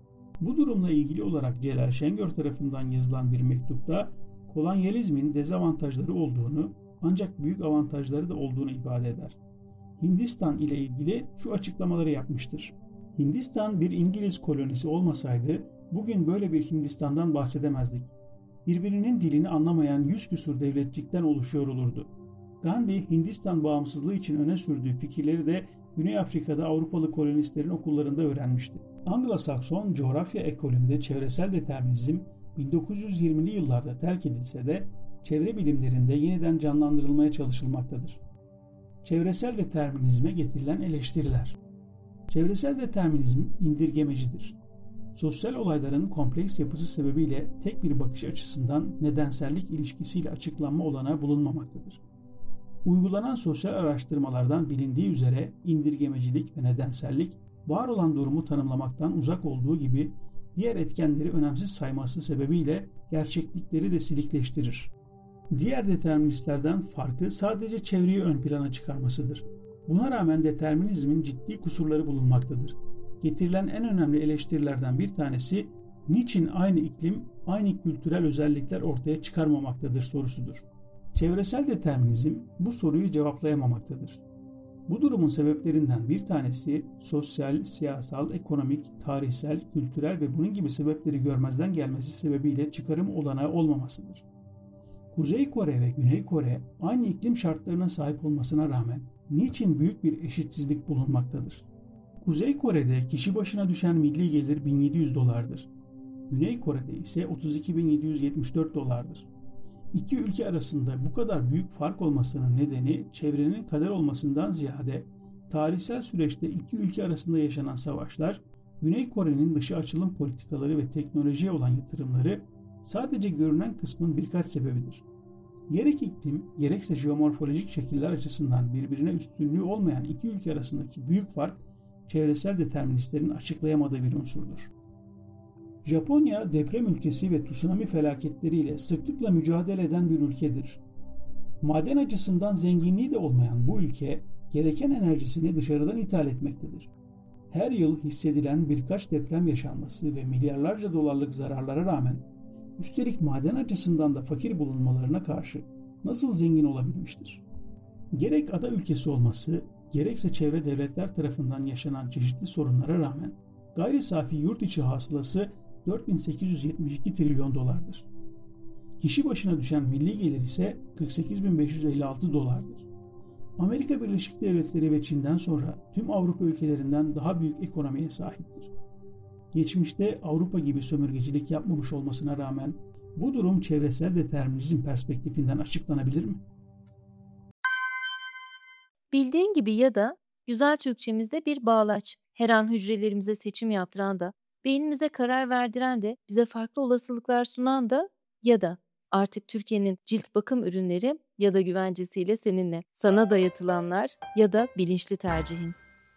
Bu durumla ilgili olarak Celal Şengör tarafından yazılan bir mektupta kolonyalizmin dezavantajları olduğunu ancak büyük avantajları da olduğunu ifade eder. Hindistan ile ilgili şu açıklamaları yapmıştır. Hindistan bir İngiliz kolonisi olmasaydı bugün böyle bir Hindistan'dan bahsedemezdik. Birbirinin dilini anlamayan 100 küsur devletçikten oluşuyor olurdu. Gandhi Hindistan bağımsızlığı için öne sürdüğü fikirleri de Güney Afrika'da Avrupalı kolonistlerin okullarında öğrenmişti. Anglo-Sakson coğrafya ekolünde çevresel determinizm 1920'li yıllarda terk edilse de çevre bilimlerinde yeniden canlandırılmaya çalışılmaktadır. Çevresel determinizme getirilen eleştiriler. Çevresel determinizm indirgemecidir. Sosyal olayların kompleks yapısı sebebiyle tek bir bakış açısından nedensellik ilişkisiyle açıklanma olanağı bulunmamaktadır. Uygulanan sosyal araştırmalardan bilindiği üzere indirgemecilik ve nedensellik var olan durumu tanımlamaktan uzak olduğu gibi diğer etkenleri önemsiz sayması sebebiyle gerçeklikleri de silikleştirir. Diğer deterministlerden farkı sadece çevreyi ön plana çıkarmasıdır. Buna rağmen determinizmin ciddi kusurları bulunmaktadır. Getirilen en önemli eleştirilerden bir tanesi, niçin aynı iklim, aynı kültürel özellikler ortaya çıkarmamaktadır sorusudur. Çevresel determinizm bu soruyu cevaplayamamaktadır. Bu durumun sebeplerinden bir tanesi sosyal, siyasal, ekonomik, tarihsel, kültürel ve bunun gibi sebepleri görmezden gelmesi sebebiyle çıkarım olanağı olmamasıdır. Kuzey Kore ve Güney Kore aynı iklim şartlarına sahip olmasına rağmen niçin büyük bir eşitsizlik bulunmaktadır? Kuzey Kore'de kişi başına düşen milli gelir $1.700'dır. Güney Kore'de ise $32.774'dır. İki ülke arasında bu kadar büyük fark olmasının nedeni çevrenin kader olmasından ziyade tarihsel süreçte iki ülke arasında yaşanan savaşlar, Güney Kore'nin dışı açılım politikaları ve teknolojiye olan yatırımları sadece görünen kısmın birkaç sebebidir. Gerek iklim, gerekse jeomorfolojik şekiller açısından birbirine üstünlüğü olmayan iki ülke arasındaki büyük fark, çevresel deterministlerin açıklayamadığı bir unsurdur. Japonya deprem ülkesi ve tsunami felaketleriyle sıklıkla mücadele eden bir ülkedir. Maden açısından zenginliği de olmayan bu ülke gereken enerjisini dışarıdan ithal etmektedir. Her yıl hissedilen birkaç deprem yaşanması ve milyarlarca dolarlık zararlara rağmen üstelik maden açısından da fakir bulunmalarına karşı nasıl zengin olabilmiştir? Gerek ada ülkesi olması, gerekse çevre devletler tarafından yaşanan çeşitli sorunlara rağmen gayri safi yurt içi hasılası 4.872 trilyon dolardır. Kişi başına düşen milli gelir ise 48.556 dolardır. Amerika Birleşik Devletleri ve Çin'den sonra tüm Avrupa ülkelerinden daha büyük ekonomiye sahiptir. Geçmişte Avrupa gibi sömürgecilik yapmamış olmasına rağmen bu durum çevresel determinizm perspektifinden açıklanabilir mi? Bildiğin gibi ya da güzel Türkçemizde bir bağlaç, her an hücrelerimize seçim yaptıran da, beynimize karar verdiren de, bize farklı olasılıklar sunan da ya da artık Türkiye'nin cilt bakım ürünleri ya da güvencesiyle seninle, sana dayatılanlar ya da bilinçli tercihin.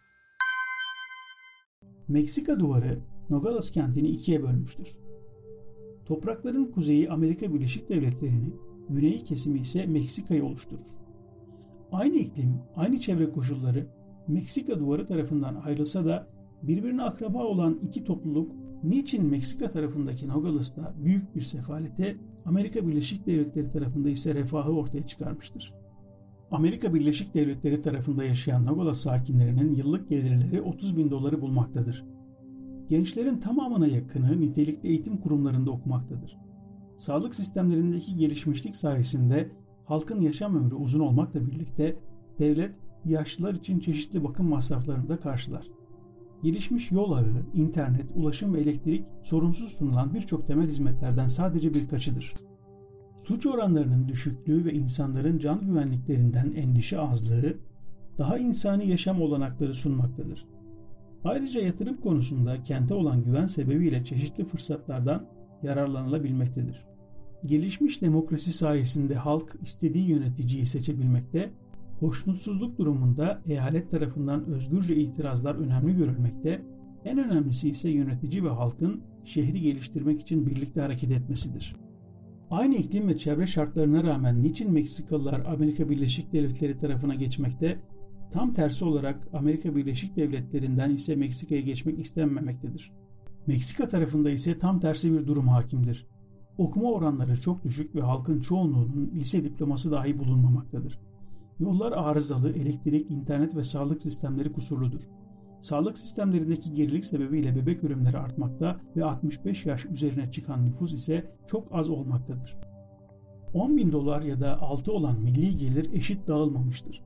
Meksika duvarı Nogales kentini ikiye bölmüştür. Toprakların kuzeyi Amerika Birleşik Devletleri'ni, güneyi kesimi ise Meksika'yı oluşturur. Aynı iklim, aynı çevre koşulları Meksika duvarı tarafından ayrılsa da birbirine akraba olan iki topluluk niçin Meksika tarafındaki Nogales'ta büyük bir sefalete, Amerika Birleşik Devletleri tarafında ise refahı ortaya çıkarmıştır. Amerika Birleşik Devletleri tarafında yaşayan Nogales sakinlerinin yıllık gelirleri $30.000 bulmaktadır. Gençlerin tamamına yakını nitelikli eğitim kurumlarında okumaktadır. Sağlık sistemlerindeki gelişmişlik sayesinde halkın yaşam ömrü uzun olmakla birlikte devlet yaşlılar için çeşitli bakım masraflarını da karşılar. Gelişmiş yol ağı, internet, ulaşım ve elektrik sorunsuz sunulan birçok temel hizmetlerden sadece birkaçıdır. Suç oranlarının düşüklüğü ve insanların can güvenliklerinden endişe azlığı daha insani yaşam olanakları sunmaktadır. Ayrıca yatırım konusunda kente olan güven sebebiyle çeşitli fırsatlardan yararlanılabilmektedir. Gelişmiş demokrasi sayesinde halk istediği yöneticiyi seçebilmekte, hoşnutsuzluk durumunda eyalet tarafından özgürce itirazlar önemli görülmekte, en önemlisi ise yönetici ve halkın şehri geliştirmek için birlikte hareket etmesidir. Aynı iklim ve çevre şartlarına rağmen niçin Meksikalılar Amerika Birleşik Devletleri tarafına geçmekte, tam tersi olarak Amerika Birleşik Devletleri'nden ise Meksika'ya geçmek istenmemektedir. Meksika tarafında ise tam tersi bir durum hakimdir. Okuma oranları çok düşük ve halkın çoğunluğunun lise diploması dahi bulunmamaktadır. Yollar arızalı, elektrik, internet ve sağlık sistemleri kusurludur. Sağlık sistemlerindeki gerilik sebebiyle bebek ölümleri artmakta ve 65 yaş üzerine çıkan nüfus ise çok az olmaktadır. $10.000 ya da altı olan milli gelir eşit dağılmamıştır.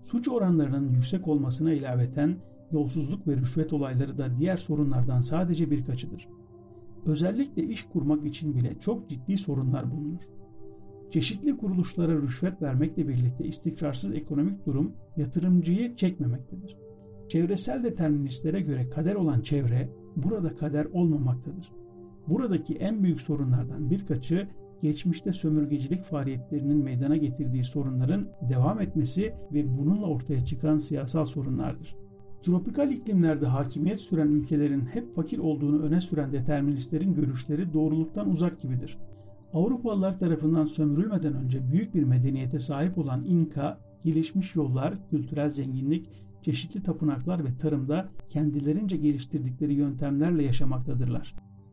Suç oranlarının yüksek olmasına ilaveten yolsuzluk ve rüşvet olayları da diğer sorunlardan sadece birkaçıdır. Özellikle iş kurmak için bile çok ciddi sorunlar bulunur. Çeşitli kuruluşlara rüşvet vermekle birlikte istikrarsız ekonomik durum yatırımcıyı çekmemektedir. Çevresel deterministlere göre kader olan çevre burada kader olmamaktadır. Buradaki en büyük sorunlardan birkaçı geçmişte sömürgecilik faaliyetlerinin meydana getirdiği sorunların devam etmesi ve bununla ortaya çıkan siyasal sorunlardır. Tropikal iklimlerde hakimiyet süren ülkelerin hep fakir olduğunu öne süren deterministlerin görüşleri doğruluktan uzak gibidir. Avrupalılar tarafından sömürülmeden önce büyük bir medeniyete sahip olan İnka, gelişmiş yollar, kültürel zenginlik, çeşitli tapınaklar ve tarımda kendilerince geliştirdikleri yöntemlerle yaşamaktadırlar.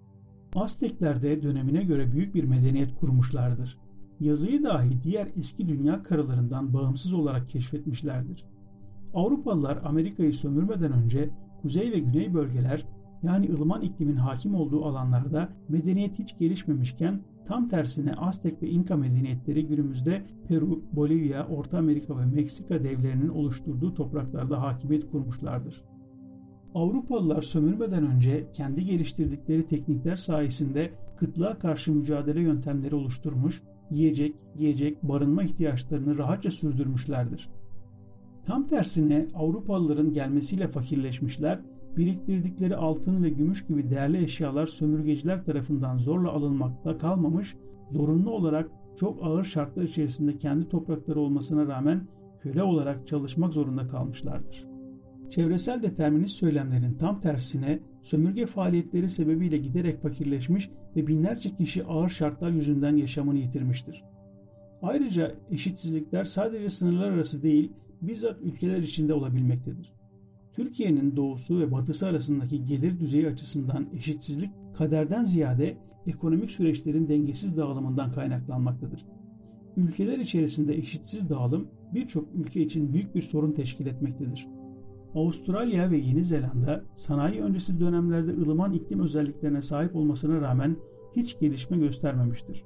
Aztekler de dönemine göre büyük bir medeniyet kurmuşlardır. Yazıyı dahi diğer eski dünya karalarından bağımsız olarak keşfetmişlerdir. Avrupalılar Amerika'yı sömürmeden önce kuzey ve güney bölgeler, yani ılıman iklimin hakim olduğu alanlarda medeniyet hiç gelişmemişken tam tersine Aztek ve İnka medeniyetleri günümüzde Peru, Bolivya, Orta Amerika ve Meksika devlerinin oluşturduğu topraklarda hakimiyet kurmuşlardır. Avrupalılar sömürmeden önce kendi geliştirdikleri teknikler sayesinde kıtlığa karşı mücadele yöntemleri oluşturmuş, yiyecek, giyecek, barınma ihtiyaçlarını rahatça sürdürmüşlerdir. Tam tersine Avrupalıların gelmesiyle fakirleşmişler, biriktirdikleri altın ve gümüş gibi değerli eşyalar sömürgeciler tarafından zorla alınmakta kalmamış, zorunlu olarak çok ağır şartlar içerisinde kendi toprakları olmasına rağmen köle olarak çalışmak zorunda kalmışlardır. Çevresel determinist söylemlerin tam tersine sömürge faaliyetleri sebebiyle giderek fakirleşmiş ve binlerce kişi ağır şartlar yüzünden yaşamını yitirmiştir. Ayrıca eşitsizlikler sadece sınırlar arası değil, bizzat ülkeler içinde olabilmektedir. Türkiye'nin doğusu ve batısı arasındaki gelir düzeyi açısından eşitsizlik kaderden ziyade ekonomik süreçlerin dengesiz dağılımından kaynaklanmaktadır. Ülkeler içerisinde eşitsiz dağılım birçok ülke için büyük bir sorun teşkil etmektedir. Avustralya ve Yeni Zelanda sanayi öncesi dönemlerde ılıman iklim özelliklerine sahip olmasına rağmen hiç gelişme göstermemiştir.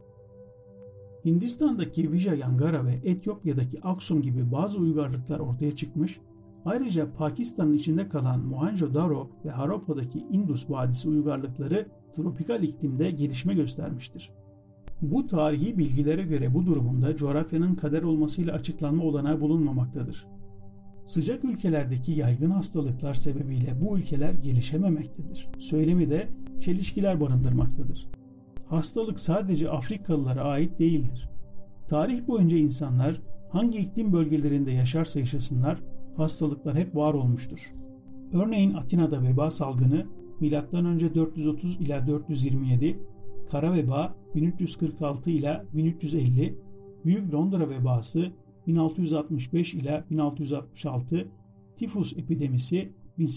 Hindistan'daki Vijayangara ve Etiyopya'daki Aksum gibi bazı uygarlıklar ortaya çıkmış, ayrıca Pakistan'ın içinde kalan Mohenjo-Daro ve Harapa'daki Indus Vadisi uygarlıkları tropikal iklimde gelişme göstermiştir. Bu tarihi bilgilere göre bu durumunda coğrafyanın kader olmasıyla açıklanma olanağı bulunmamaktadır. Sıcak ülkelerdeki yaygın hastalıklar sebebiyle bu ülkeler gelişememektedir. Söylemi de çelişkiler barındırmaktadır. Hastalık sadece Afrikalılara ait değildir. Tarih boyunca insanlar hangi iklim bölgelerinde yaşarsa yaşasınlar hastalıklar hep var olmuştur. Örneğin Atina'da veba salgını M.Ö. 430 ila 427, kara veba 1346 ila 1350, Büyük Londra vebası 1665 ila 1666, tifus epidemisi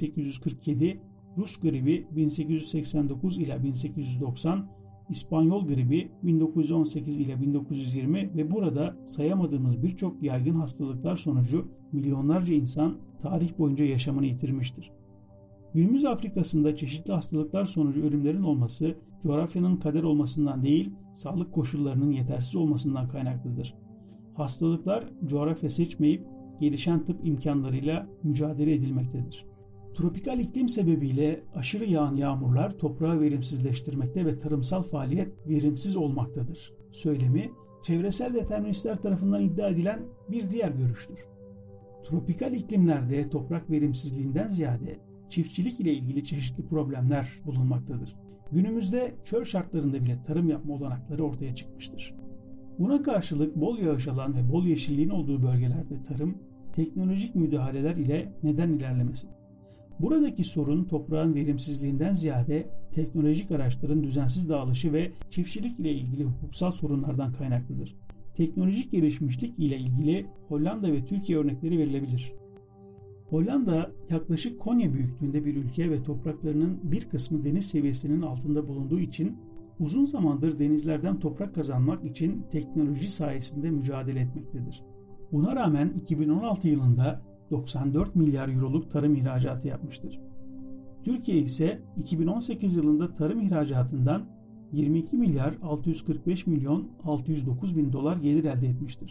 1847, Rus gribi 1889 ila 1890, İspanyol gribi 1918 ile 1920 ve burada sayamadığımız birçok yaygın hastalıklar sonucu milyonlarca insan tarih boyunca yaşamını yitirmiştir. Günümüz Afrika'sında çeşitli hastalıklar sonucu ölümlerin olması coğrafyanın kader olmasından değil, sağlık koşullarının yetersiz olmasından kaynaklıdır. Hastalıklar coğrafya seçmeyip gelişen tıp imkanlarıyla mücadele edilmektedir. Tropikal iklim sebebiyle aşırı yağan yağmurlar toprağı verimsizleştirmekte ve tarımsal faaliyet verimsiz olmaktadır. Söylemi, çevresel deterministler tarafından iddia edilen bir diğer görüştür. Tropikal iklimlerde toprak verimsizliğinden ziyade çiftçilik ile ilgili çeşitli problemler bulunmaktadır. Günümüzde çöl şartlarında bile tarım yapma olanakları ortaya çıkmıştır. Buna karşılık bol yağış alan ve bol yeşilliğin olduğu bölgelerde tarım, teknolojik müdahaleler ile neden ilerlemesin? Buradaki sorun toprağın verimsizliğinden ziyade teknolojik araçların düzensiz dağılışı ve çiftçilik ile ilgili hukuksal sorunlardan kaynaklıdır. Teknolojik gelişmişlik ile ilgili Hollanda ve Türkiye örnekleri verilebilir. Hollanda yaklaşık Konya büyüklüğünde bir ülke ve topraklarının bir kısmı deniz seviyesinin altında bulunduğu için uzun zamandır denizlerden toprak kazanmak için teknoloji sayesinde mücadele etmektedir. Buna rağmen 2016 yılında 94 milyar euroluk tarım ihracatı yapmıştır. Türkiye ise 2018 yılında tarım ihracatından 22 milyar 645 milyon 609 bin dolar gelir elde etmiştir.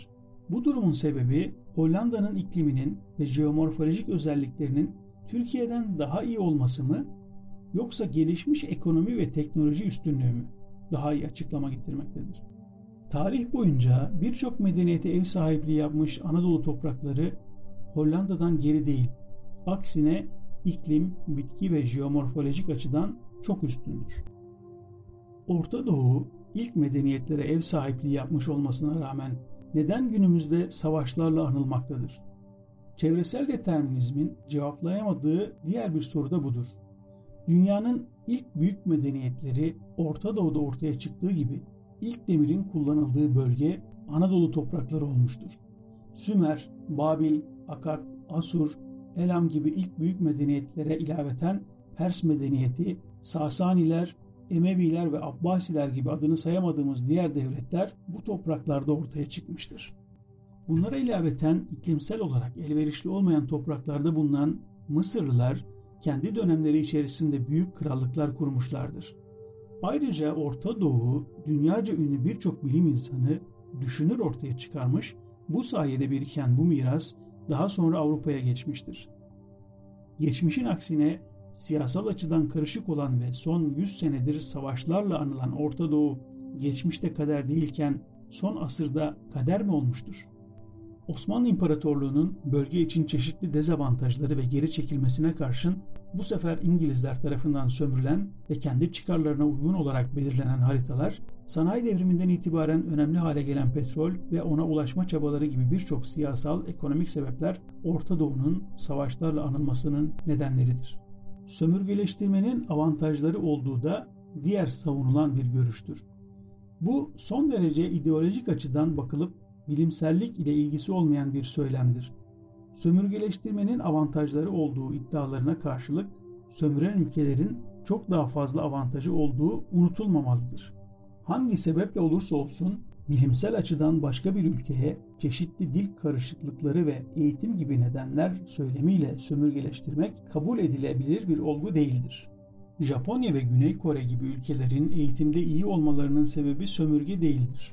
Bu durumun sebebi Hollanda'nın ikliminin ve jeomorfolojik özelliklerinin Türkiye'den daha iyi olması mı, yoksa gelişmiş ekonomi ve teknoloji üstünlüğü mü daha iyi açıklama getirmektedir? Tarih boyunca birçok medeniyete ev sahipliği yapmış Anadolu toprakları Hollanda'dan geri değil. Aksine iklim, bitki ve jeomorfolojik açıdan çok üstündür. Orta Doğu ilk medeniyetlere ev sahipliği yapmış olmasına rağmen neden günümüzde savaşlarla anılmaktadır? Çevresel determinizmin cevaplayamadığı diğer bir soru da budur. Dünyanın ilk büyük medeniyetleri Orta Doğu'da ortaya çıktığı gibi ilk demirin kullanıldığı bölge Anadolu toprakları olmuştur. Sümer, Babil, Akkad, Asur, Elam gibi ilk büyük medeniyetlere ilaveten Pers medeniyeti, Sasaniler, Emeviler ve Abbasiler gibi adını sayamadığımız diğer devletler bu topraklarda ortaya çıkmıştır. Bunlara ilaveten iklimsel olarak elverişli olmayan topraklarda bulunan Mısırlılar kendi dönemleri içerisinde büyük krallıklar kurmuşlardır. Ayrıca Orta Doğu dünyaca ünlü birçok bilim insanı, düşünür ortaya çıkarmış, bu sayede biriken bu miras daha sonra Avrupa'ya geçmiştir. Geçmişin aksine siyasal açıdan karışık olan ve son 100 senedir savaşlarla anılan Orta Doğu geçmişte kader değilken son asırda kader mi olmuştur? Osmanlı İmparatorluğu'nun bölge için çeşitli dezavantajları ve geri çekilmesine karşın bu sefer İngilizler tarafından sömürülen ve kendi çıkarlarına uygun olarak belirlenen haritalar, sanayi devriminden itibaren önemli hale gelen petrol ve ona ulaşma çabaları gibi birçok siyasal, ekonomik sebepler Orta Doğu'nun savaşlarla anılmasının nedenleridir. Sömürgeleştirmenin avantajları olduğu da diğer savunulan bir görüştür. Bu son derece ideolojik açıdan bakılıp bilimsellik ile ilgisi olmayan bir söylemdir. Sömürgeleştirmenin avantajları olduğu iddialarına karşılık sömüren ülkelerin çok daha fazla avantajı olduğu unutulmamalıdır. Hangi sebeple olursa olsun bilimsel açıdan başka bir ülkeye çeşitli dil karışıklıkları ve eğitim gibi nedenler söylemiyle sömürgeleştirmek kabul edilebilir bir olgu değildir. Japonya ve Güney Kore gibi ülkelerin eğitimde iyi olmalarının sebebi sömürge değildir.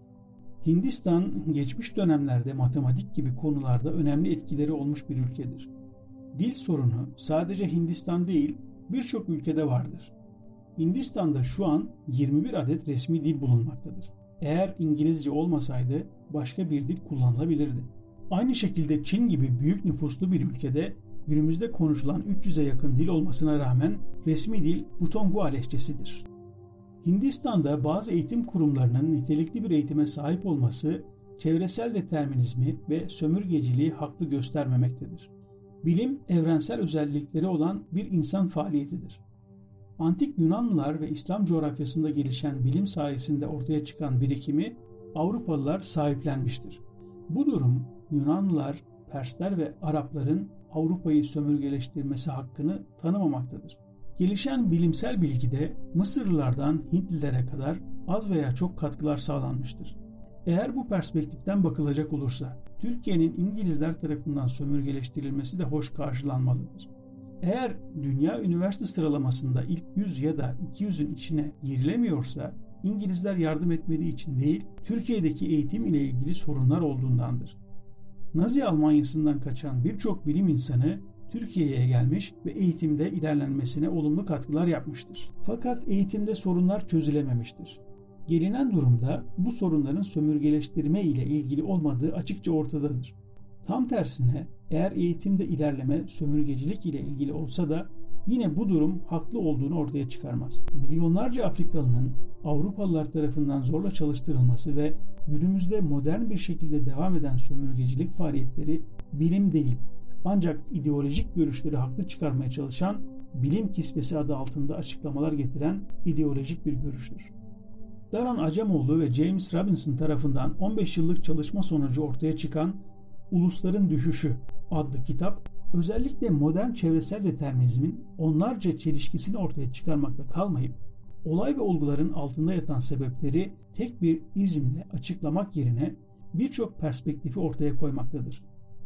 Hindistan geçmiş dönemlerde matematik gibi konularda önemli etkileri olmuş bir ülkedir. Dil sorunu sadece Hindistan değil birçok ülkede vardır. Hindistan'da şu an 21 adet resmi dil bulunmaktadır. Eğer İngilizce olmasaydı başka bir dil kullanılabilirdi. Aynı şekilde Çin gibi büyük nüfuslu bir ülkede günümüzde konuşulan 300'e yakın dil olmasına rağmen resmi dil Butonghua lehçesidir. Hindistan'da bazı eğitim kurumlarının nitelikli bir eğitime sahip olması çevresel determinizmi ve sömürgeciliği haklı göstermemektedir. Bilim evrensel özellikleri olan bir insan faaliyetidir. Antik Yunanlılar ve İslam coğrafyasında gelişen bilim sayesinde ortaya çıkan birikimi Avrupalılar sahiplenmiştir. Bu durum Yunanlılar, Persler ve Arapların Avrupa'yı sömürgeleştirmesi hakkını tanımamaktadır. Gelişen bilimsel bilgide Mısırlılardan Hintlilere kadar az veya çok katkılar sağlanmıştır. Eğer bu perspektiften bakılacak olursa Türkiye'nin İngilizler tarafından sömürgeleştirilmesi de hoş karşılanmalıdır. Eğer dünya üniversite sıralamasında ilk 100 ya da 200'ün içine girilemiyorsa İngilizler yardım etmediği için değil, Türkiye'deki eğitim ile ilgili sorunlar olduğundandır. Nazi Almanyası'ndan kaçan birçok bilim insanı Türkiye'ye gelmiş ve eğitimde ilerlenmesine olumlu katkılar yapmıştır. Fakat eğitimde sorunlar çözülememiştir. Gelinen durumda bu sorunların sömürgeleştirme ile ilgili olmadığı açıkça ortadadır. Tam tersine eğer eğitimde ilerleme sömürgecilik ile ilgili olsa da yine bu durum haklı olduğunu ortaya çıkarmaz. Milyonlarca Afrikalının Avrupalılar tarafından zorla çalıştırılması ve günümüzde modern bir şekilde devam eden sömürgecilik faaliyetleri bilim değil, ancak ideolojik görüşleri haklı çıkarmaya çalışan bilim kisvesi adı altında açıklamalar getiren ideolojik bir görüştür. Daran Acemoğlu ve James Robinson tarafından 15 yıllık çalışma sonucu ortaya çıkan Ulusların Düşüşü adlı kitap, özellikle modern çevresel determinizmin onlarca çelişkisini ortaya çıkarmakta kalmayıp, olay ve olguların altında yatan sebepleri tek bir izimle açıklamak yerine birçok perspektifi ortaya koymaktadır.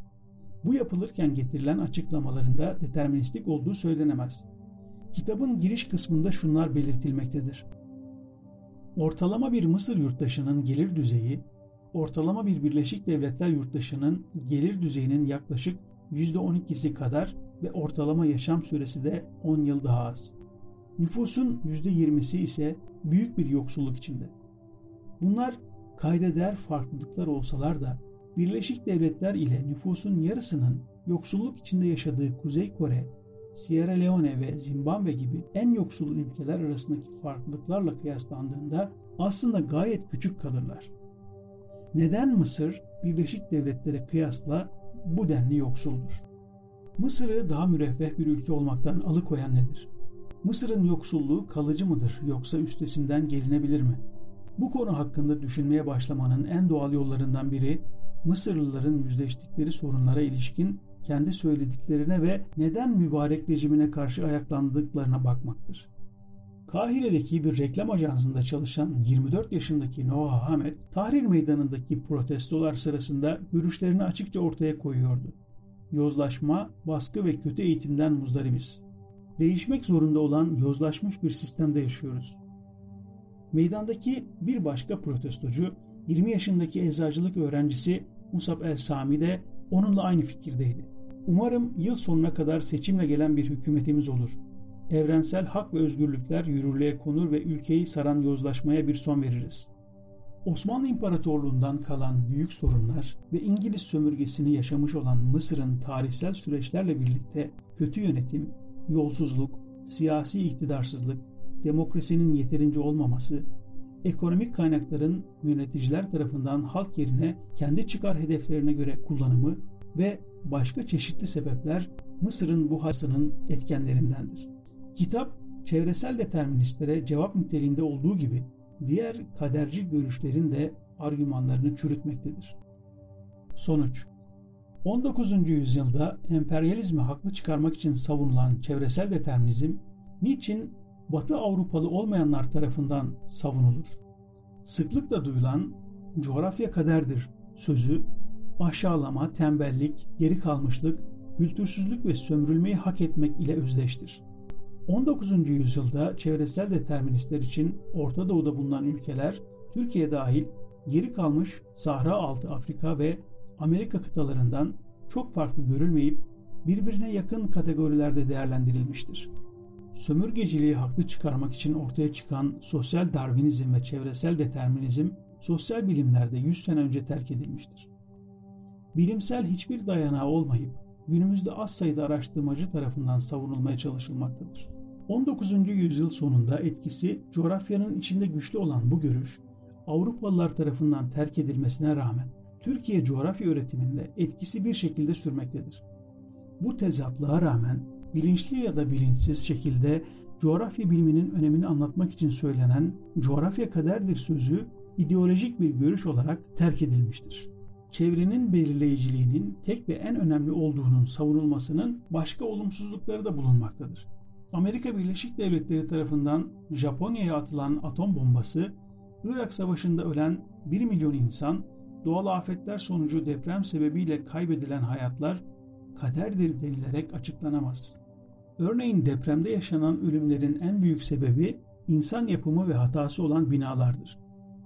Bu yapılırken getirilen açıklamalarında deterministik olduğu söylenemez. Kitabın giriş kısmında şunlar belirtilmektedir. Ortalama bir Mısır yurttaşının gelir düzeyi ortalama bir Birleşik Devletler yurttaşının gelir düzeyinin yaklaşık %12'si kadar ve ortalama yaşam süresi de 10 yıl daha az. Nüfusun %20'si ise büyük bir yoksulluk içinde. Bunlar kayda değer farklılıklar olsalar da Birleşik Devletler ile nüfusun yarısının yoksulluk içinde yaşadığı Kuzey Kore, Sierra Leone ve Zimbabwe gibi en yoksul ülkeler arasındaki farklılıklarla kıyaslandığında aslında gayet küçük kalırlar. Neden Mısır Birleşik Devletlere kıyasla bu denli yoksuldur? Mısır'ı daha müreffeh bir ülke olmaktan alıkoyan nedir? Mısır'ın yoksulluğu kalıcı mıdır yoksa üstesinden gelinebilir mi? Bu konu hakkında düşünmeye başlamanın en doğal yollarından biri Mısırlıların yüzleştikleri sorunlara ilişkin kendi söylediklerine ve neden mübarek rejimine karşı ayaklandıklarına bakmaktır. Kahire'deki bir reklam ajansında çalışan 24 yaşındaki Noah Ahmed, Tahrir Meydanı'ndaki protestolar sırasında görüşlerini açıkça ortaya koyuyordu. Yozlaşma, baskı ve kötü eğitimden muzdaribiz. Değişmek zorunda olan yozlaşmış bir sistemde yaşıyoruz. Meydandaki bir başka protestocu, 20 yaşındaki eczacılık öğrencisi Musab el-Sami de onunla aynı fikirdeydi. Umarım yıl sonuna kadar seçimle gelen bir hükümetimiz olur. Evrensel hak ve özgürlükler yürürlüğe konur ve ülkeyi saran yozlaşmaya bir son veririz. Osmanlı İmparatorluğundan kalan büyük sorunlar ve İngiliz sömürgesini yaşamış olan Mısır'ın tarihsel süreçlerle birlikte kötü yönetim, yolsuzluk, siyasi iktidarsızlık, demokrasinin yeterince olmaması, ekonomik kaynakların yöneticiler tarafından halk yerine kendi çıkar hedeflerine göre kullanımı ve başka çeşitli sebepler Mısır'ın bu hasının etkenlerindendir. Kitap, çevresel deterministlere cevap niteliğinde olduğu gibi diğer kaderci görüşlerin de argümanlarını çürütmektedir. Sonuç: 19. yüzyılda emperyalizmi haklı çıkarmak için savunulan çevresel determinizm, niçin Batı Avrupalı olmayanlar tarafından savunulur? Sıklıkla duyulan "coğrafya kaderdir" sözü, aşağılama, tembellik, geri kalmışlık, kültürsüzlük ve sömürülmeyi hak etmek ile özdeştir. 19. yüzyılda çevresel deterministler için Orta Doğu'da bulunan ülkeler, Türkiye dahil, geri kalmış Sahra altı Afrika ve Amerika kıtalarından çok farklı görülmeyip birbirine yakın kategorilerde değerlendirilmiştir. Sömürgeciliği haklı çıkarmak için ortaya çıkan sosyal Darwinizm ve çevresel determinizm sosyal bilimlerde 100 sene önce terk edilmiştir. Bilimsel hiçbir dayanağı olmayıp günümüzde az sayıda araştırmacı tarafından savunulmaya çalışılmaktadır. 19. yüzyıl sonunda etkisi coğrafyanın içinde güçlü olan bu görüş, Avrupalılar tarafından terk edilmesine rağmen Türkiye coğrafya öğretiminde etkisi bir şekilde sürmektedir. Bu tezatlığa rağmen bilinçli ya da bilinçsiz şekilde coğrafya biliminin önemini anlatmak için söylenen "coğrafya kaderdir" sözü ideolojik bir görüş olarak terk edilmiştir. Çevrenin belirleyiciliğinin tek ve en önemli olduğunun savunulmasının başka olumsuzlukları da bulunmaktadır. Amerika Birleşik Devletleri tarafından Japonya'ya atılan atom bombası, Irak Savaşı'nda ölen 1 milyon insan, doğal afetler sonucu deprem sebebiyle kaybedilen hayatlar kaderdir denilerek açıklanamaz. Örneğin depremde yaşanan ölümlerin en büyük sebebi insan yapımı ve hatası olan binalardır.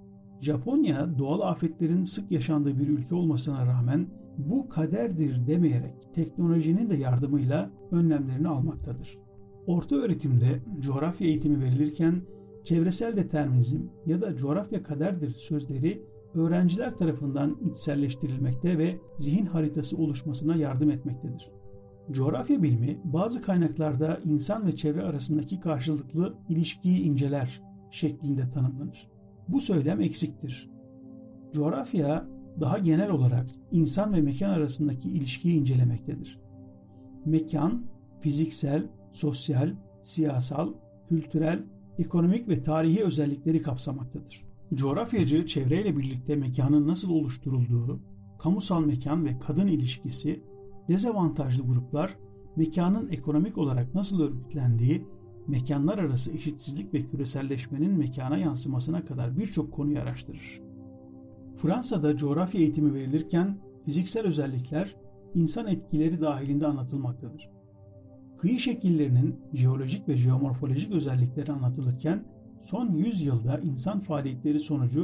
Japonya doğal afetlerin sık yaşandığı bir ülke olmasına rağmen bu kaderdir demeyerek teknolojinin de yardımıyla önlemlerini almaktadır. Orta öğretimde coğrafya eğitimi verilirken çevresel determinizm ya da coğrafya kaderdir sözleri öğrenciler tarafından içselleştirilmekte ve zihin haritası oluşmasına yardım etmektedir. Coğrafya bilimi bazı kaynaklarda insan ve çevre arasındaki karşılıklı ilişkiyi inceler şeklinde tanımlanır. Bu söylem eksiktir. Coğrafya daha genel olarak insan ve mekan arasındaki ilişkiyi incelemektedir. Mekan, fiziksel, sosyal, siyasal, kültürel, ekonomik ve tarihi özellikleri kapsamaktadır. Coğrafyacı çevreyle birlikte mekanın nasıl oluşturulduğu, kamusal mekan ve kadın ilişkisi, dezavantajlı gruplar, mekanın ekonomik olarak nasıl örgütlendiği, mekanlar arası eşitsizlik ve küreselleşmenin mekana yansımasına kadar birçok konuyu araştırır. Fransa'da coğrafya eğitimi verilirken fiziksel özellikler insan etkileri dahilinde anlatılmaktadır. Kıyı şekillerinin jeolojik ve jeomorfolojik özellikleri anlatılırken son 100 yılda insan faaliyetleri sonucu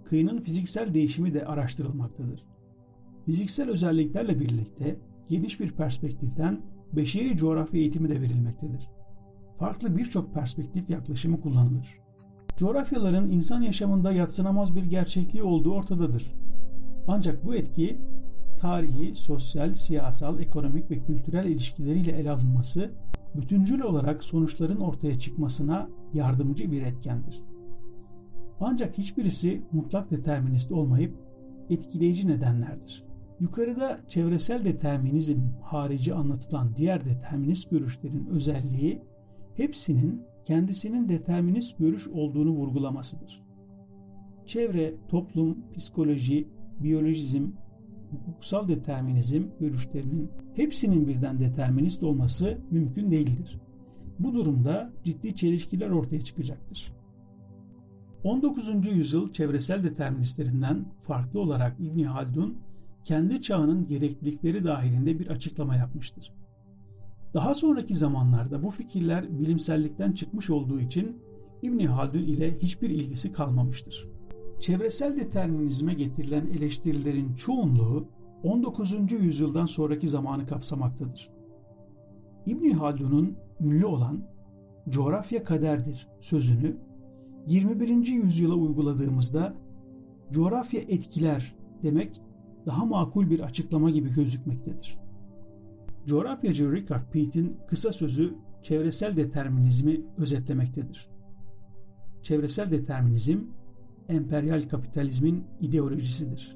kıyının fiziksel değişimi de araştırılmaktadır. Fiziksel özelliklerle birlikte geniş bir perspektiften beşeri coğrafya eğitimi de verilmektedir. Farklı birçok perspektif yaklaşımı kullanılır. Coğrafyaların insan yaşamında yadsınamaz bir gerçekliği olduğu ortadadır. Ancak bu etki tarihi, sosyal, siyasal, ekonomik ve kültürel ilişkileriyle ele alınması, bütüncül olarak sonuçların ortaya çıkmasına yardımcı bir etkendir. Ancak hiçbirisi mutlak determinist olmayıp etkileyici nedenlerdir. Yukarıda çevresel determinizm harici anlatılan diğer determinist görüşlerin özelliği, hepsinin kendisinin determinist görüş olduğunu vurgulamasıdır. Çevre, toplum, psikoloji, biyolojizm, hukuksal determinizm görüşlerinin hepsinin birden determinist olması mümkün değildir. Bu durumda ciddi çelişkiler ortaya çıkacaktır. 19. yüzyıl çevresel deterministlerinden farklı olarak İbn Haldun, kendi çağının gereklilikleri dahilinde bir açıklama yapmıştır. Daha sonraki zamanlarda bu fikirler bilimsellikten çıkmış olduğu için İbn Haldun ile hiçbir ilgisi kalmamıştır. Çevresel determinizme getirilen eleştirilerin çoğunluğu 19. yüzyıldan sonraki zamanı kapsamaktadır. İbn Haldun'un ünlü olan "coğrafya kaderdir" sözünü 21. yüzyıla uyguladığımızda "coğrafya etkiler" demek daha makul bir açıklama gibi gözükmektedir. Coğrafyacı Richard Peat'in kısa sözü çevresel determinizmi özetlemektedir. Çevresel determinizm, emperyal kapitalizmin ideolojisidir.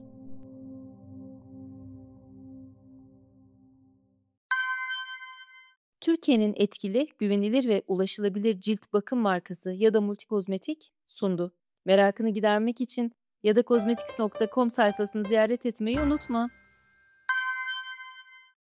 Türkiye'nin etkili, güvenilir ve ulaşılabilir cilt bakım markası ya da Multikozmetik sundu. Merakını gidermek için ya da kozmetics.com sayfasını ziyaret etmeyi unutma.